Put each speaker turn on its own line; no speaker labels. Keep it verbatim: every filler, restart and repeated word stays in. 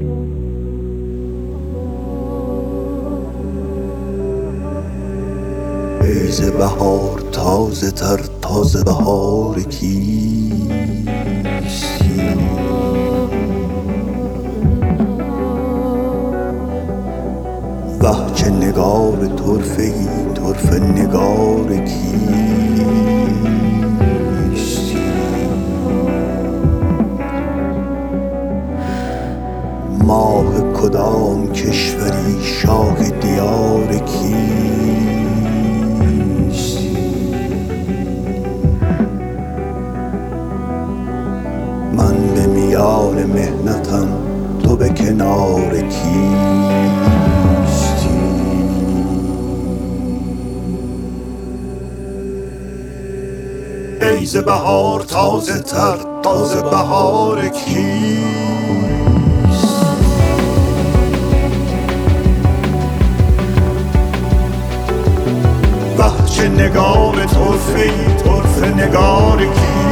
ای ز بهار تازه تر تازه بهار کیستی؟ وه چه نگار طرفه ای طرفه نگار کیستی؟ ماه کدام کشوری شاه دیار کیستی؟ من به میان محنتم تو به کنار کیستی؟ ای ز بهار تازه تر تازه بهار کیستی؟ وه چه نگار طرفه ای طرفه نگار کیستی؟